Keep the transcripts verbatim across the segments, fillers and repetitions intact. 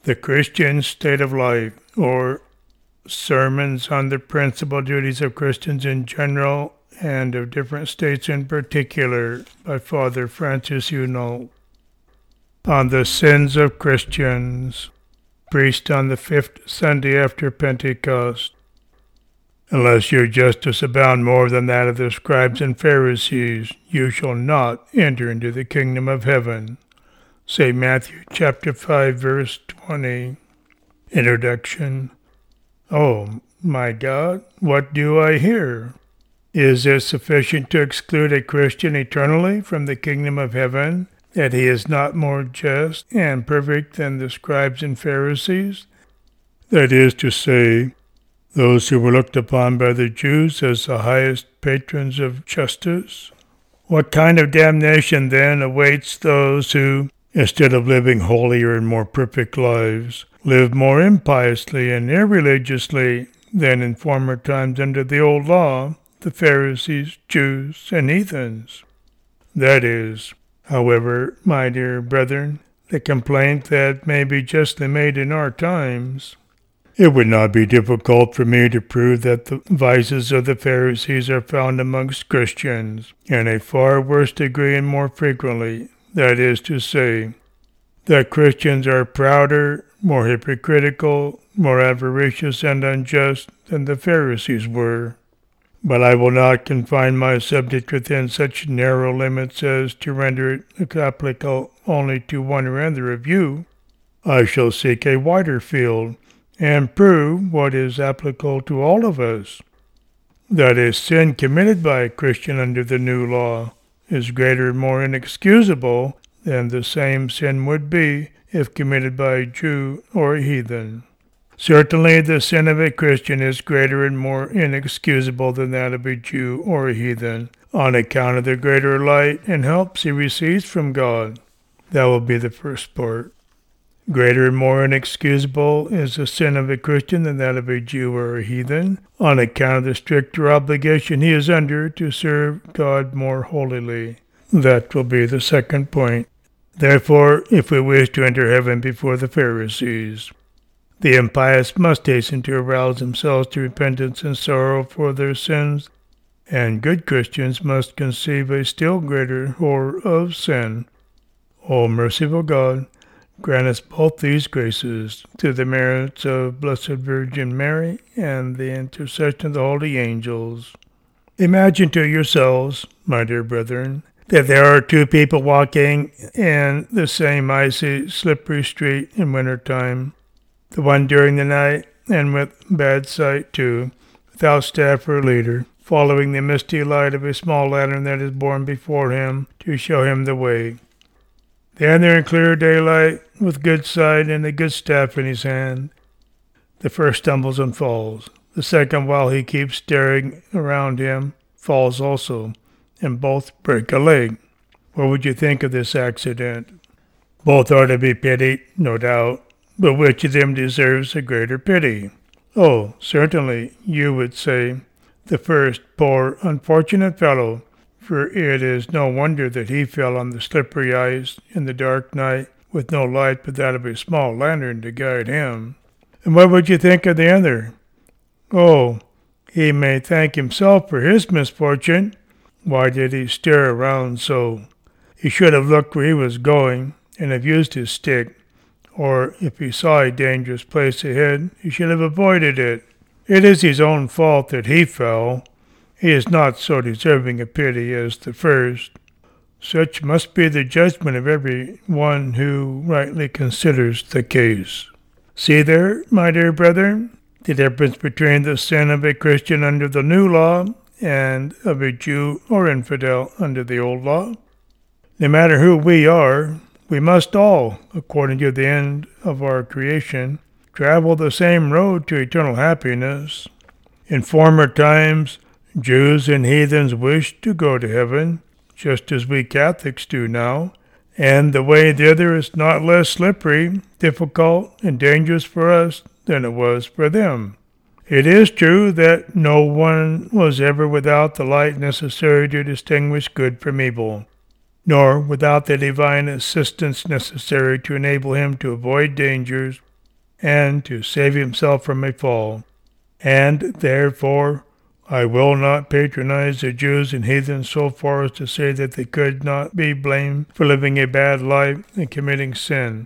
The Christian State of Life, or Sermons on the Principal Duties of Christians in General and of Different States in Particular, by Father Francis Hunold. On the Sins of Christians, preached on the fifth Sunday after Pentecost. Unless your justice abound more than that of the scribes and Pharisees, you shall not enter into the kingdom of heaven. Saint Matthew chapter five, verse twenty. Introduction. Oh, my God, what do I hear? Is it sufficient to exclude a Christian eternally from the kingdom of heaven, that he is not more just and perfect than the scribes and Pharisees? That is to say, those who were looked upon by the Jews as the highest patrons of justice? What kind of damnation, then, awaits those who, instead of living holier and more perfect lives, live more impiously and irreligiously than in former times under the old law, the Pharisees, Jews, and heathens? That is, however, my dear brethren, the complaint that may be justly made in our times. It would not be difficult for me to prove that the vices of the Pharisees are found amongst Christians in a far worse degree and more frequently. That is to say, that Christians are prouder, more hypocritical, more avaricious and unjust than the Pharisees were. But I will not confine my subject within such narrow limits as to render it applicable only to one or other of you. I shall seek a wider field, and prove what is applicable to all of us. That a sin committed by a Christian under the new law is greater and more inexcusable than the same sin would be if committed by a Jew or a heathen. Certainly the sin of a Christian is greater and more inexcusable than that of a Jew or a heathen, on account of the greater light and helps he receives from God. That will be the first part. Greater and more inexcusable is the sin of a Christian than that of a Jew or a heathen, on account of the stricter obligation he is under to serve God more holily. That will be the second point. Therefore, if we wish to enter heaven before the Pharisees, the impious must hasten to arouse themselves to repentance and sorrow for their sins, and good Christians must conceive a still greater horror of sin. O merciful God, grant us both these graces, through the merits of Blessed Virgin Mary and the intercession of the holy angels. Imagine to yourselves, my dear brethren, that there are two people walking in the same icy, slippery street in winter time, the one during the night, and with bad sight too, without staff or leader, following the misty light of a small lantern that is borne before him to show him the way. The other in clear daylight, with good sight and a good staff in his hand. The first stumbles and falls. The second, while he keeps staring around him, falls also, and both break a leg. What would you think of this accident? Both are to be pitied, no doubt, but which of them deserves a greater pity? Oh, certainly, you would say, the first, poor, unfortunate fellow, for it is no wonder that he fell on the slippery ice in the dark night with no light but that of a small lantern to guide him. And what would you think of the other? Oh, he may thank himself for his misfortune. Why did he stare around so? He should have looked where he was going and have used his stick, or if he saw a dangerous place ahead, he should have avoided it. It is his own fault that he fell. He is not so deserving of pity as the first. Such must be the judgment of every one who rightly considers the case. See there, my dear brethren, the difference between the sin of a Christian under the new law and of a Jew or infidel under the old law. No matter who we are, we must all, according to the end of our creation, travel the same road to eternal happiness. In former times, Jews and heathens wished to go to heaven, just as we Catholics do now, and the way thither is not less slippery, difficult, and dangerous for us than it was for them. It is true that no one was ever without the light necessary to distinguish good from evil, nor without the divine assistance necessary to enable him to avoid dangers and to save himself from a fall. And therefore I will not patronize the Jews and heathens so far as to say that they could not be blamed for living a bad life and committing sin.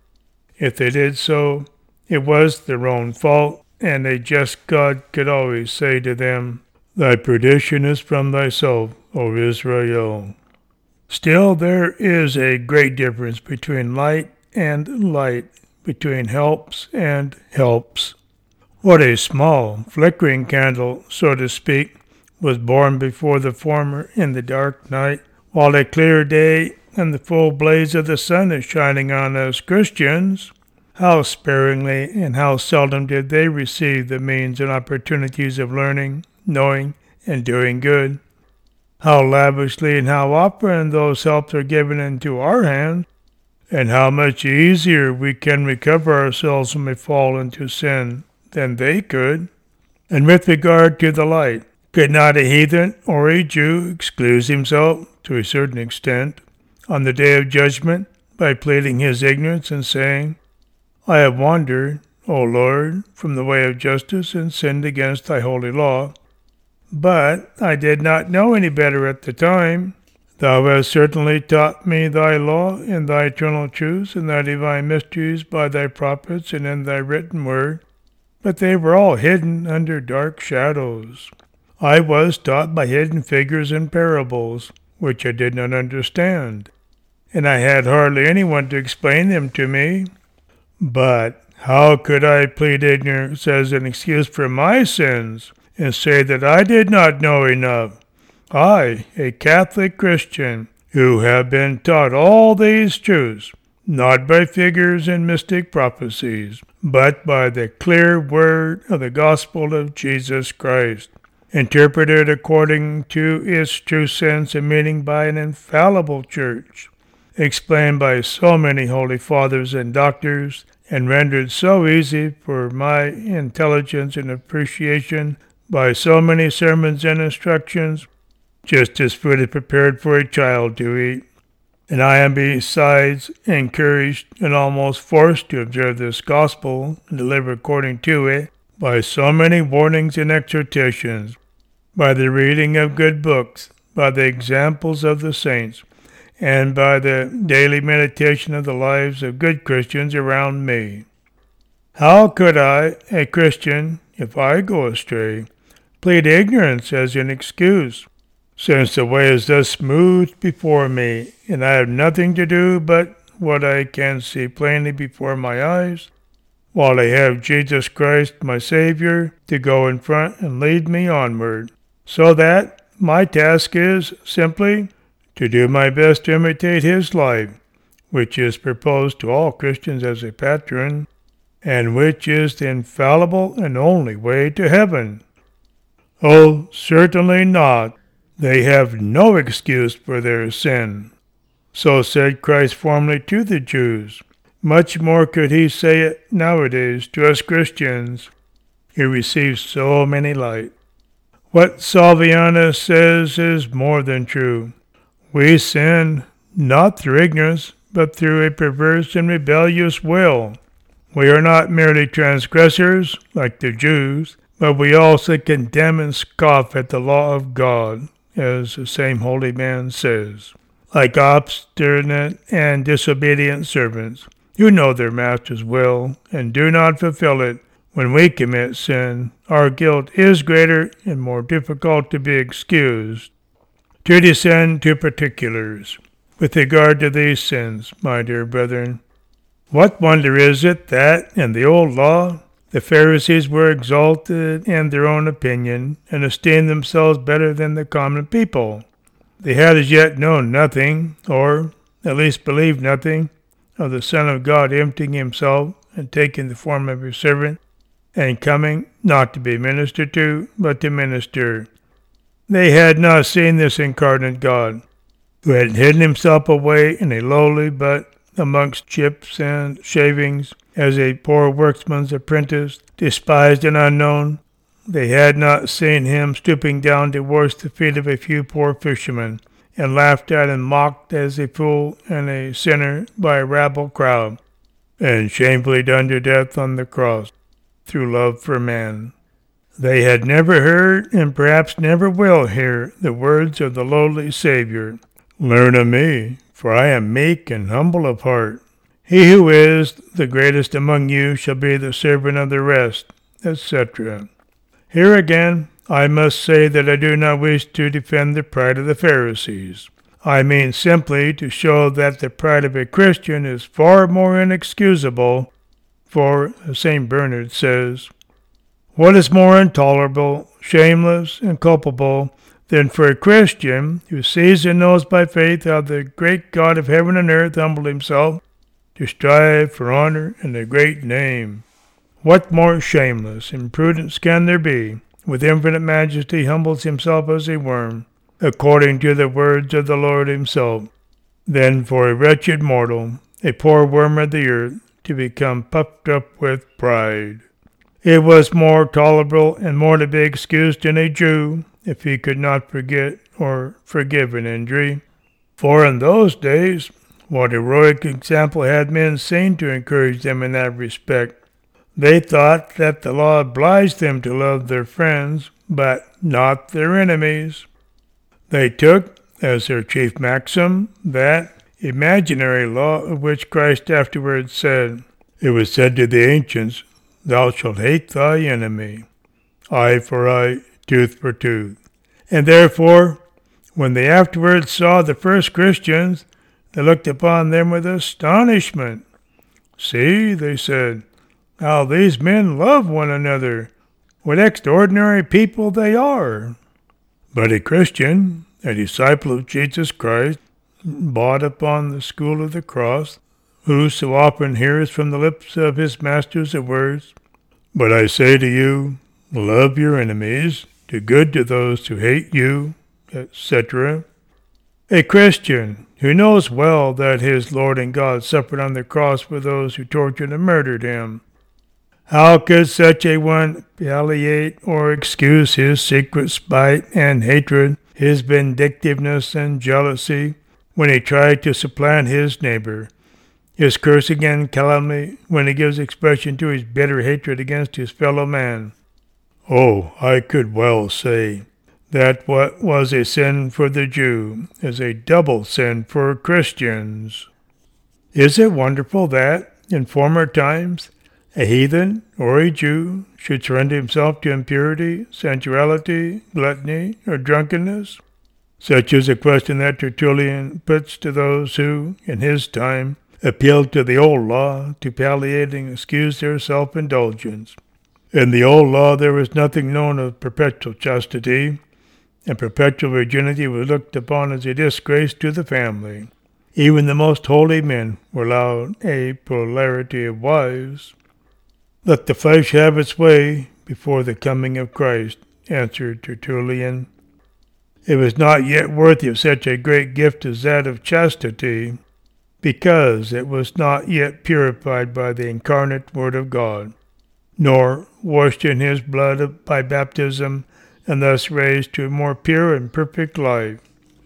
If they did so, it was their own fault, and a just God could always say to them, "Thy perdition is from thyself, O Israel." Still, there is a great difference between light and light, between helps and helps. What a small, flickering candle, so to speak, was born before the former in the dark night, while a clear day and the full blaze of the sun is shining on us Christians. How sparingly and how seldom did they receive the means and opportunities of learning, knowing, and doing good. How lavishly and how often those helps are given into our hands, and how much easier we can recover ourselves from a fall into sin than they could. And with regard to the light, could not a heathen or a Jew excuse himself, to a certain extent, on the day of judgment by pleading his ignorance and saying, "I have wandered, O Lord, from the way of justice and sinned against thy holy law. But I did not know any better at the time. Thou hast certainly taught me thy law and thy eternal truths and thy divine mysteries by thy prophets and in thy written word, but they were all hidden under dark shadows. I was taught by hidden figures and parables, which I did not understand, and I had hardly anyone to explain them to me. But how could I plead ignorance as an excuse for my sins, and say that I did not know enough? I, a Catholic Christian, who have been taught all these truths, not by figures and mystic prophecies, but by the clear word of the gospel of Jesus Christ, interpreted according to its true sense and meaning by an infallible church, explained by so many holy fathers and doctors, and rendered so easy for my intelligence and appreciation by so many sermons and instructions, just as food is prepared for a child to eat. And I am besides encouraged and almost forced to observe this gospel and to live according to it by so many warnings and exhortations, by the reading of good books, by the examples of the saints, and by the daily meditation of the lives of good Christians around me. How could I, a Christian, if I go astray, plead ignorance as an excuse, since the way is thus smooth before me, and I have nothing to do but what I can see plainly before my eyes, while I have Jesus Christ, my Savior, to go in front and lead me onward, so that my task is simply to do my best to imitate his life, which is proposed to all Christians as a patron, and which is the infallible and only way to heaven. Oh, certainly not. They have no excuse for their sin. So said Christ formerly to the Jews. Much more could he say it nowadays to us Christians. He receives so many light. What Salvianus says is more than true. We sin not through ignorance, but through a perverse and rebellious will. We are not merely transgressors, like the Jews, but we also condemn and scoff at the law of God, as the same holy man says, like obstinate and disobedient servants, who know their master's will and do not fulfill it. When we commit sin, our guilt is greater and more difficult to be excused. To descend to particulars, with regard to these sins, my dear brethren, what wonder is it that, in the old law, the Pharisees were exalted in their own opinion, and esteemed themselves better than the common people? They had as yet known nothing, or at least believed nothing, of the Son of God emptying himself and taking the form of a servant, and coming not to be ministered to, but to minister. They had not seen this incarnate God, who had hidden himself away in a lowly but amongst chips and shavings, as a poor workman's apprentice, despised and unknown. They had not seen him stooping down to wash the feet of a few poor fishermen, and laughed at and mocked as a fool and a sinner by a rabble crowd. and shamefully done to death on the cross through love for man. They had never heard, and perhaps never will hear, the words of the lowly Savior, "Learn of me, for I am meek and humble of heart. He who is the greatest among you shall be the servant of the rest," et cetera. Here again, I must say that I do not wish to defend the pride of the Pharisees. I mean simply to show that the pride of a Christian is far more inexcusable, for, as Saint Bernard says, "What is more intolerable, shameless, and culpable than for a Christian who sees and knows by faith how the great God of heaven and earth humbled himself to strive for honor and a great name? What more shameless imprudence can there be, with infinite majesty humbles himself as a worm, according to the words of the Lord himself, than for a wretched mortal, a poor worm of the earth, to become puffed up with pride? It was more tolerable and more to be excused in a Jew, if he could not forget or forgive an injury. For in those days, what heroic example had men seen to encourage them in that respect? They thought that the law obliged them to love their friends, but not their enemies. They took as their chief maxim that imaginary law of which Christ afterwards said, "It was said to the ancients, Thou shalt hate thy enemy, eye for eye, tooth for tooth." And therefore, when they afterwards saw the first Christians, they looked upon them with astonishment. "See," they said, "how these men love one another. What extraordinary people they are." But a Christian, a disciple of Jesus Christ, bought upon the school of the cross, who so often hears from the lips of his masters the words, "But I say to you, love your enemies, do good to those who hate you," et cetera. A Christian who knows well that his Lord and God suffered on the cross for those who tortured and murdered him. How could such a one palliate or excuse his secret spite and hatred, his vindictiveness and jealousy, when he tried to supplant his neighbor, his cursing and calumny when he gives expression to his bitter hatred against his fellow man? Oh, I could well say that what was a sin for the Jew is a double sin for Christians. Is it wonderful that, in former times, a heathen or a Jew should surrender himself to impurity, sensuality, gluttony, or drunkenness? Such is a question that Tertullian puts to those who, in his time, appealed to the old law to palliate and excuse their self-indulgence. In the old law there was nothing known of perpetual chastity, and perpetual virginity was looked upon as a disgrace to the family. Even the most holy men were allowed a plurality of wives. "Let the flesh have its way before the coming of Christ," answered Tertullian. It was not yet worthy of such a great gift as that of chastity, because it was not yet purified by the incarnate Word of God, nor washed in his blood by baptism, and thus raised to a more pure and perfect life.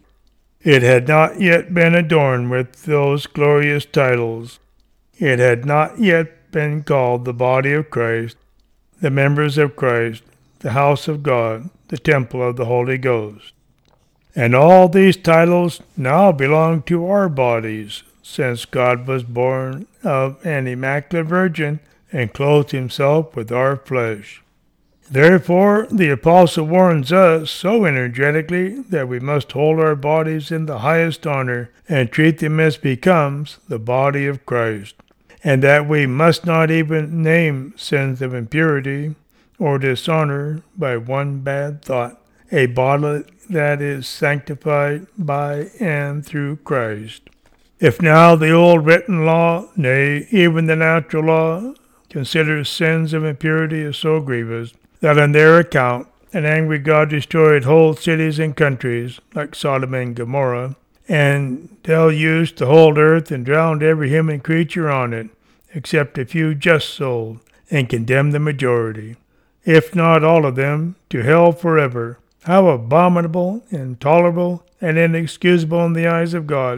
It had not yet been adorned with those glorious titles. It had not yet been called the body of Christ, the members of Christ, the house of God, the temple of the Holy Ghost. And all these titles now belong to our bodies, since God was born of an immaculate virgin and clothed himself with our flesh. Therefore, the apostle warns us so energetically that we must hold our bodies in the highest honor and treat them as becomes the body of Christ, and that we must not even name sins of impurity or dishonor by one bad thought, a body that is sanctified by and through Christ. If now the old written law, nay, even the natural law, considers sins of impurity as so grievous, that on their account an angry God destroyed whole cities and countries, like Sodom and Gomorrah, and deluged the whole earth and drowned every human creature on it, except a few just souls, and condemned the majority, if not all of them, to hell forever. How abominable, intolerable, and inexcusable in the eyes of God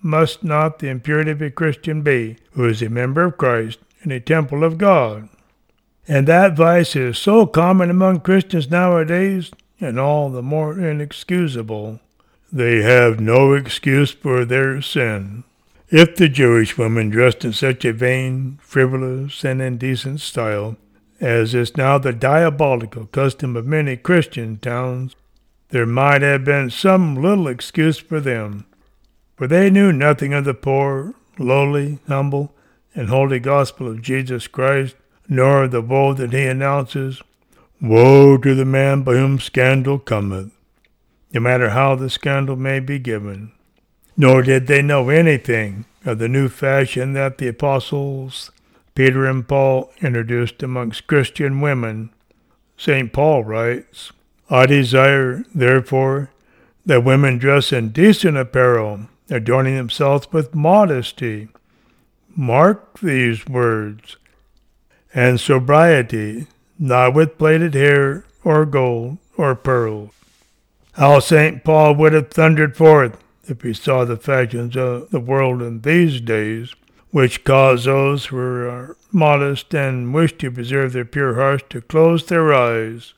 must not the impurity of a Christian be, who is a member of Christ and a temple of God? And that vice is so common among Christians nowadays, and all the more inexcusable. They have no excuse for their sin. If the Jewish woman dressed in such a vain, frivolous, and indecent style, as is now the diabolical custom of many Christian towns, there might have been some little excuse for them, for they knew nothing of the poor, lowly, humble, and holy gospel of Jesus Christ, nor of the woe that he announces. Woe to the man by whom scandal cometh, no matter how the scandal may be given. Nor did they know anything of the new fashion that the apostles Peter and Paul introduced amongst Christian women. Saint Paul writes, I desire, therefore, that women dress in decent apparel, adorning themselves with modesty. Mark these words. And sobriety, not with plaited hair, or gold, or pearls. How Saint Paul would have thundered forth if he saw the fashions of the world in these days, which cause those who are modest and wish to preserve their pure hearts to close their eyes.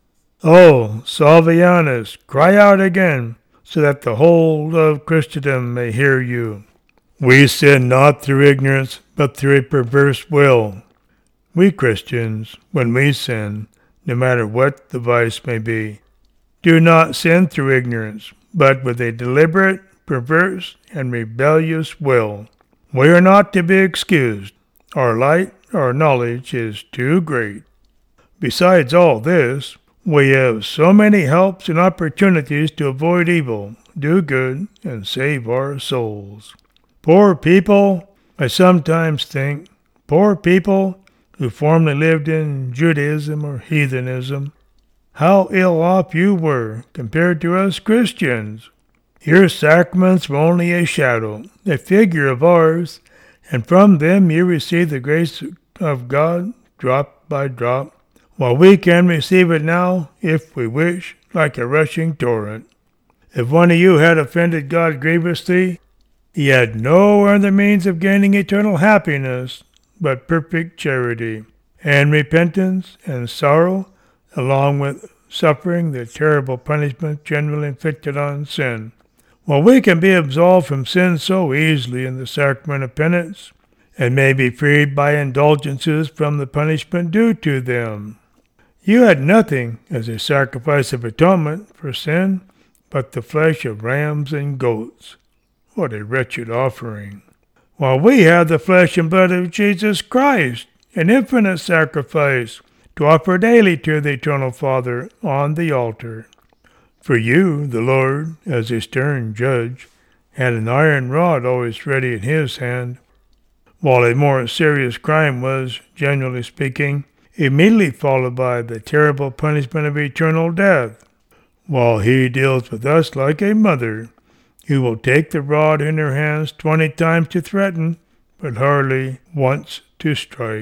Oh, Salvianus, cry out again, so that the whole of Christendom may hear you. We sin not through ignorance, but through a perverse will. We Christians, when we sin, no matter what the vice may be, do not sin through ignorance, but with a deliberate, perverse, and rebellious will. We are not to be excused. Our light, our knowledge is too great. Besides all this, we have so many helps and opportunities to avoid evil, do good, and save our souls. Poor people, I sometimes think, poor people who formerly lived in Judaism or heathenism, how ill off you were compared to us Christians. Your sacraments were only a shadow, a figure of ours, and from them you receive the grace of God drop by drop, while we can receive it now, if we wish, like a rushing torrent. If one of you had offended God grievously, he had no other means of gaining eternal happiness but perfect charity, and repentance and sorrow, along with suffering the terrible punishment generally inflicted on sin. While we can be absolved from sin so easily in the sacrament of penance, and may be freed by indulgences from the punishment due to them. You had nothing as a sacrifice of atonement for sin but the flesh of rams and goats. What a wretched offering! While we have the flesh and blood of Jesus Christ, an infinite sacrifice, to offer daily to the eternal Father on the altar. For you, the Lord, as a stern judge, had an iron rod always ready in his hand, while a more serious crime was, generally speaking, immediately followed by the terrible punishment of eternal death. While he deals with us like a mother, who will take the rod in her hands twenty times to threaten, but hardly once to strike.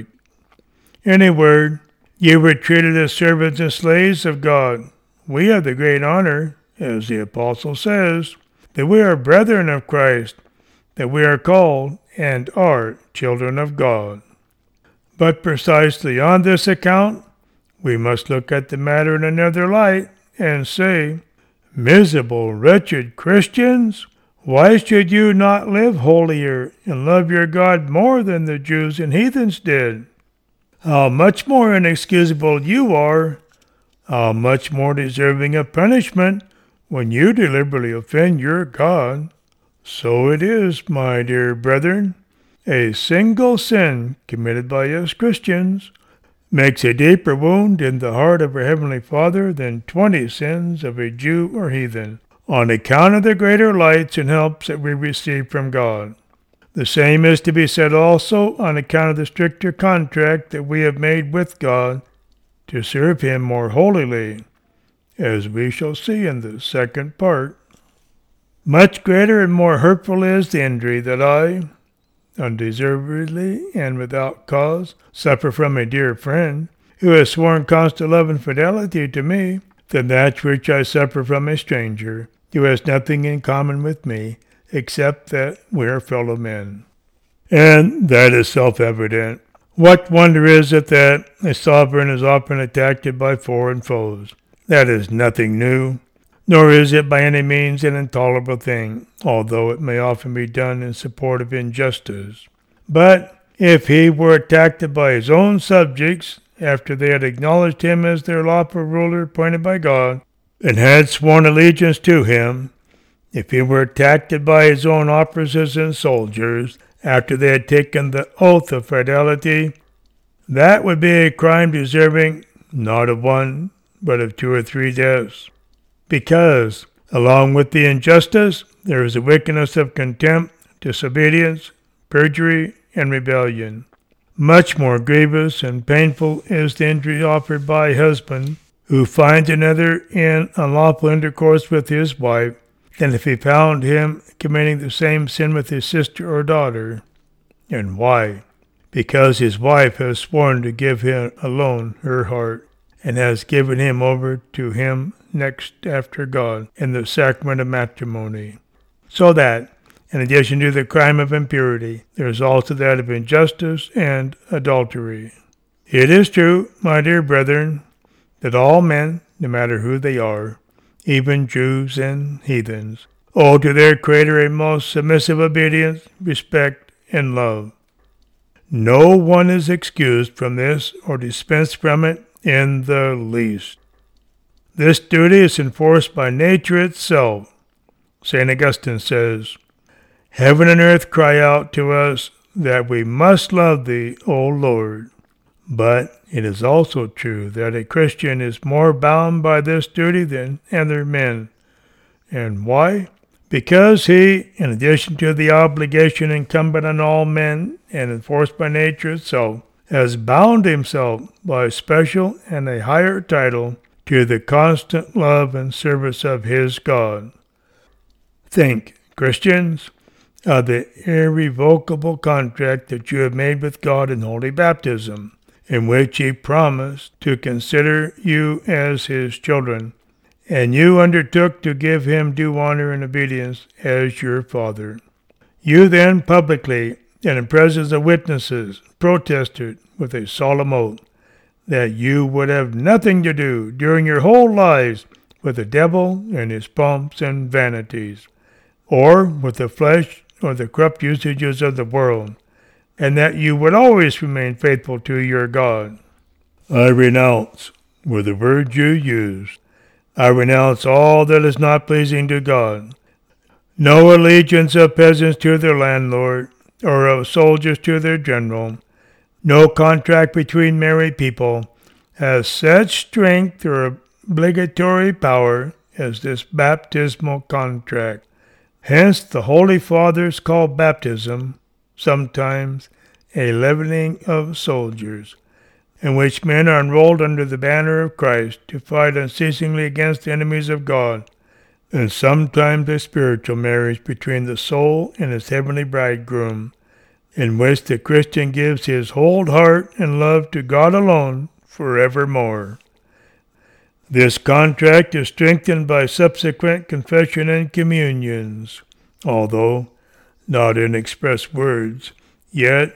In a word, you were treated as servants and slaves of God. We have the great honor, as the apostle says, that we are brethren of Christ, that we are called and are children of God. But precisely on this account, we must look at the matter in another light and say, miserable, wretched Christians, why should you not live holier and love your God more than the Jews and heathens did? How much more inexcusable you are, how much more deserving of punishment when you deliberately offend your God. So it is, my dear brethren, a single sin committed by us Christians makes a deeper wound in the heart of our Heavenly Father than twenty sins of a Jew or heathen, on account of the greater lights and helps that we receive from God. The same is to be said also on account of the stricter contract that we have made with God to serve Him more holily, as we shall see in the second part. Much greater and more hurtful is the injury that I, undeservedly and without cause, suffer from a dear friend, who has sworn constant love and fidelity to me, than that which I suffer from a stranger, who has nothing in common with me, except that we are fellow men. And that is self-evident. What wonder is it that a sovereign is often attacked by foreign foes? That is nothing new, nor is it by any means an intolerable thing, although it may often be done in support of injustice. But if he were attacked by his own subjects, after they had acknowledged him as their lawful ruler appointed by God, and had sworn allegiance to him, if he were attacked by his own officers and soldiers, after they had taken the oath of fidelity, that would be a crime deserving not of one, but of two or three deaths. Because, along with the injustice, there is a wickedness of contempt, disobedience, perjury, and rebellion. Much more grievous and painful is the injury offered by a husband who finds another in unlawful intercourse with his wife than if he found him committing the same sin with his sister or daughter. And why? Because his wife has sworn to give him alone her heart, and has given him over to him next after God in the sacrament of matrimony. So that, in addition to the crime of impurity, there is also that of injustice and adultery. It is true, my dear brethren, that all men, no matter who they are, even Jews and heathens, owe to their Creator a most submissive obedience, respect, and love. No one is excused from this or dispensed from it in the least. This duty is enforced by nature itself. Saint Augustine says, "Heaven and earth cry out to us that we must love thee, O Lord." But it is also true that a Christian is more bound by this duty than other men. And why? Because he, in addition to the obligation incumbent on all men and enforced by nature itself, has bound himself by a special and a higher title to the constant love and service of his God. Think, Christians, of the irrevocable contract that you have made with God in holy baptism, in which he promised to consider you as his children, and you undertook to give him due honor and obedience as your Father. You then publicly, and in presence of witnesses, protested with a solemn oath that you would have nothing to do during your whole lives with the devil and his pomps and vanities, or with the flesh or the corrupt usages of the world, and that you would always remain faithful to your God. I renounce, were the words you used. I renounce all that is not pleasing to God. No allegiance of peasants to their landlord, or of soldiers to their general. No contract between married people has such strength or obligatory power as this baptismal contract. Hence the Holy Fathers call baptism sometimes a leavening of soldiers, in which men are enrolled under the banner of Christ to fight unceasingly against the enemies of God, and sometimes a spiritual marriage between the soul and its heavenly bridegroom, in which the Christian gives his whole heart and love to God alone forevermore. This contract is strengthened by subsequent confession and communions, although not in express words, yet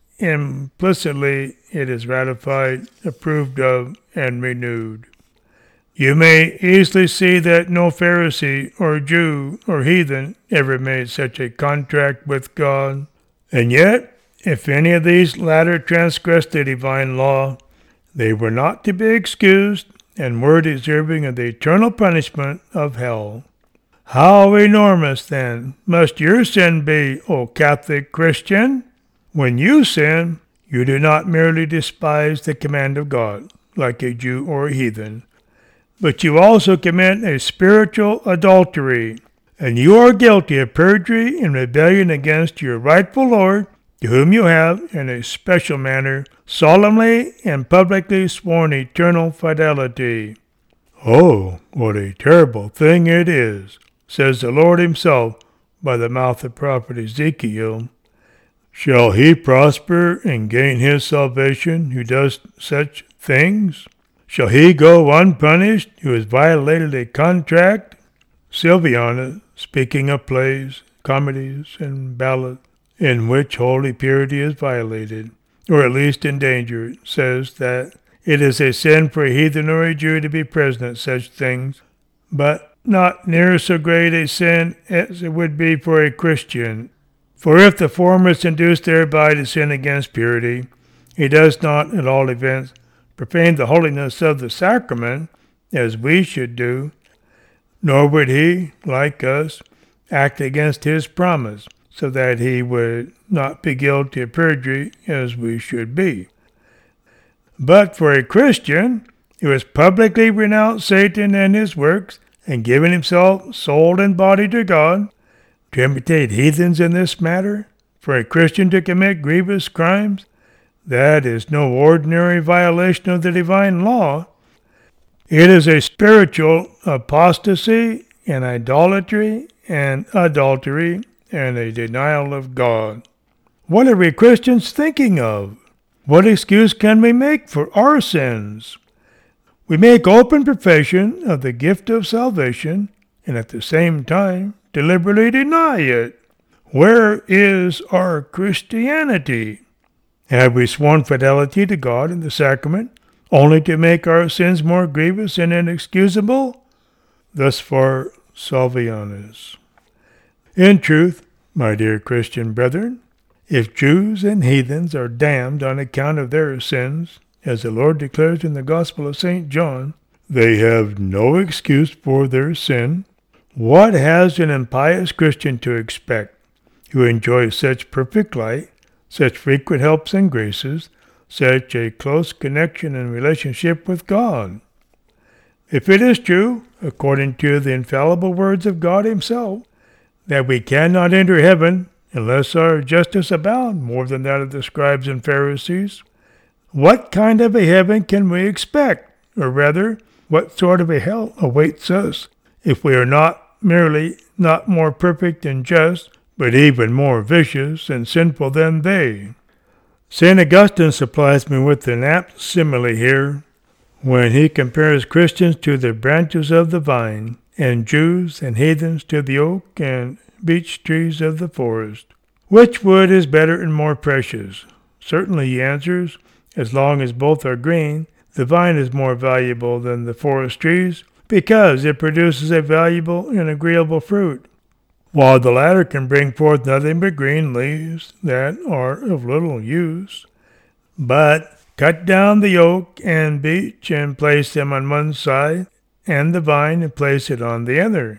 implicitly it is ratified, approved of, and renewed. You may easily see that no Pharisee or Jew or heathen ever made such a contract with God. And yet, if any of these latter transgressed the divine law, they were not to be excused and were deserving of the eternal punishment of hell. How enormous, then, must your sin be, O Catholic Christian? When you sin, you do not merely despise the command of God, like a Jew or a heathen, but you also commit a spiritual adultery, and you are guilty of perjury and rebellion against your rightful Lord, to whom you have, in a special manner, solemnly and publicly sworn eternal fidelity. Oh, what a terrible thing it is, says the Lord himself by the mouth of prophet Ezekiel. Shall he prosper and gain his salvation who does such things? Shall he go unpunished who has violated a contract? Sylviana, speaking of plays, comedies, and ballads, in which holy purity is violated, or at least endangered, says that it is a sin for a heathen or a Jew to be present at such things, but not near so great a sin as it would be for a Christian. For if the former is induced thereby to sin against purity, he does not, at all events, profane the holiness of the sacrament, as we should do, nor would he, like us, act against his promise, so that he would not be guilty of perjury, as we should be. But for a Christian who has publicly renounced Satan and his works, and given himself soul and body to God, to imitate heathens in this matter, for a Christian to commit grievous crimes, that is no ordinary violation of the divine law. It is a spiritual apostasy and idolatry and adultery and a denial of God. What are we Christians thinking of? What excuse can we make for our sins? We make open profession of the gift of salvation and at the same time deliberately deny it. Where is our Christianity? Have we sworn fidelity to God in the sacrament only to make our sins more grievous and inexcusable? Thus far, Salvianus. In truth, my dear Christian brethren, if Jews and heathens are damned on account of their sins, as the Lord declares in the Gospel of Saint John, they have no excuse for their sin. What has an impious Christian to expect, who enjoys such perfect light, such frequent helps and graces, such a close connection and relationship with God? If it is true, according to the infallible words of God himself, that we cannot enter heaven unless our justice abound more than that of the scribes and Pharisees, what kind of a heaven can we expect? Or rather, what sort of a hell awaits us if we are not merely not more perfect and just, but even more vicious and sinful than they? Saint Augustine supplies me with an apt simile here, when he compares Christians to the branches of the vine, and Jews and heathens to the oak and beech trees of the forest. Which wood is better and more precious? Certainly, he answers, as long as both are green, the vine is more valuable than the forest trees, because it produces a valuable and agreeable fruit, while the latter can bring forth nothing but green leaves that are of little use. But cut down the oak and beech and place them on one side, and the vine and place it on the other.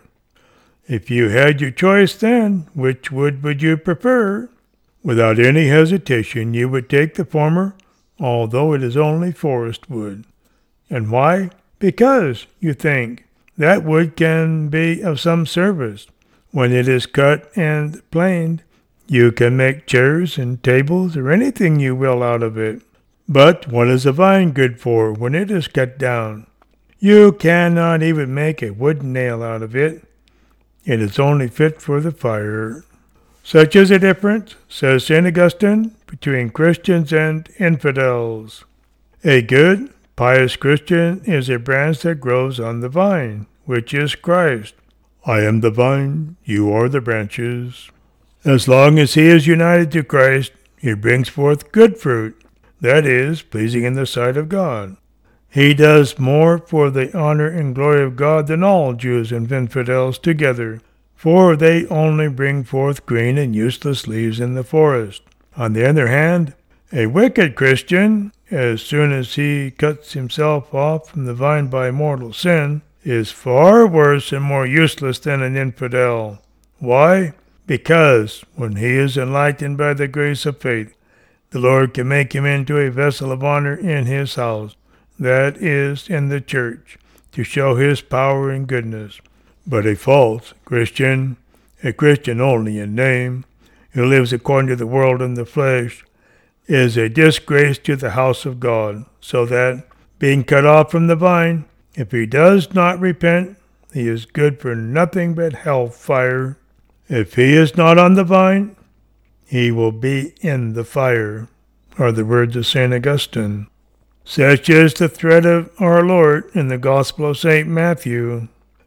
If you had your choice then, which wood would you prefer? Without any hesitation, you would take the former, although it is only forest wood. And why? Because, you think, that wood can be of some service. When it is cut and planed, you can make chairs and tables or anything you will out of it. But what is a vine good for when it is cut down? You cannot even make a wooden nail out of it. It is only fit for the fire. Such is the difference, says Saint Augustine, between Christians and infidels. A good, pious Christian is a branch that grows on the vine, which is Christ. I am the vine, you are the branches. As long as he is united to Christ, he brings forth good fruit, that is, pleasing in the sight of God. He does more for the honor and glory of God than all Jews and infidels together, for they only bring forth green and useless leaves in the forest. On the other hand, a wicked Christian, as soon as he cuts himself off from the vine by mortal sin, is far worse and more useless than an infidel. Why? Because, when he is enlightened by the grace of faith, the Lord can make him into a vessel of honor in his house, that is, in the church, to show his power and goodness. But a false Christian, a Christian only in name, who lives according to the world and the flesh, is a disgrace to the house of God, so that, being cut off from the vine, if he does not repent, he is good for nothing but hell fire. If he is not on the vine, he will be in the fire, are the words of Saint Augustine. Such is the threat of our Lord in the Gospel of Saint Matthew.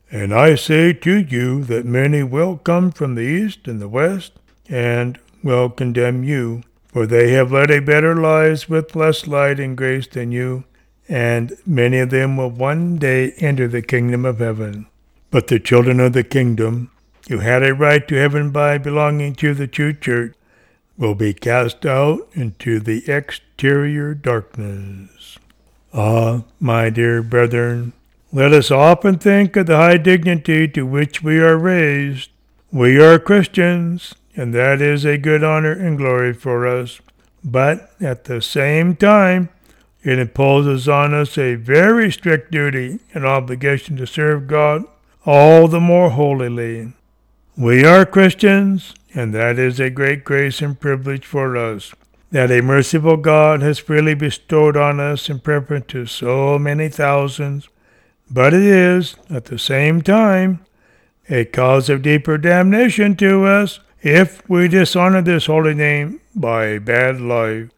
And I say to you that many will come from the east and the west, and will condemn you, for they have led a better lives with less light and grace than you, and many of them will one day enter the kingdom of heaven. But the children of the kingdom, who had a right to heaven by belonging to the true church, will be cast out into the exterior darkness. Ah, my dear brethren, let us often think of the high dignity to which we are raised. We are Christians, and that is a good honor and glory for us. But at the same time, it imposes on us a very strict duty and obligation to serve God all the more holily. We are Christians, and that is a great grace and privilege for us, that a merciful God has freely bestowed on us in preference to so many thousands. But it is, at the same time, a cause of deeper damnation to us if we dishonor this holy name by a bad life.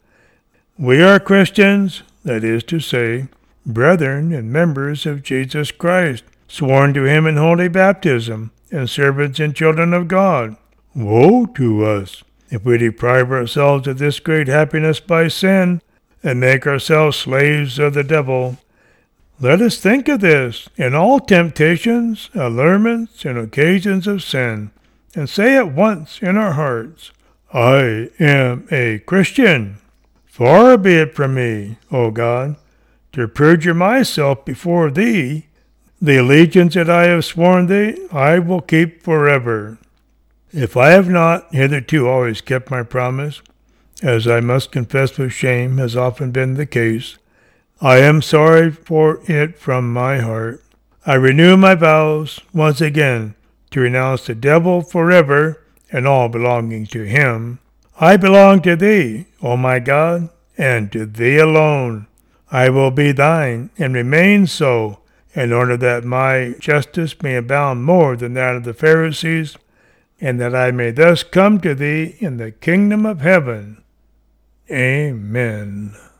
We are Christians, that is to say, brethren and members of Jesus Christ, sworn to him in holy baptism, and servants and children of God. Woe to us if we deprive ourselves of this great happiness by sin, and make ourselves slaves of the devil. Let us think of this in all temptations, allurements, and occasions of sin, and say at once in our hearts, I am a Christian. Far be it from me, O God, to perjure myself before thee. The allegiance that I have sworn thee, I will keep forever. If I have not hitherto always kept my promise, as I must confess with shame has often been the case, I am sorry for it from my heart. I renew my vows once again to renounce the devil forever and all belonging to him. I belong to thee, O my God, and to thee alone. I will be thine and remain so, in order that my justice may abound more than that of the Pharisees, and that I may thus come to thee in the kingdom of heaven. Amen.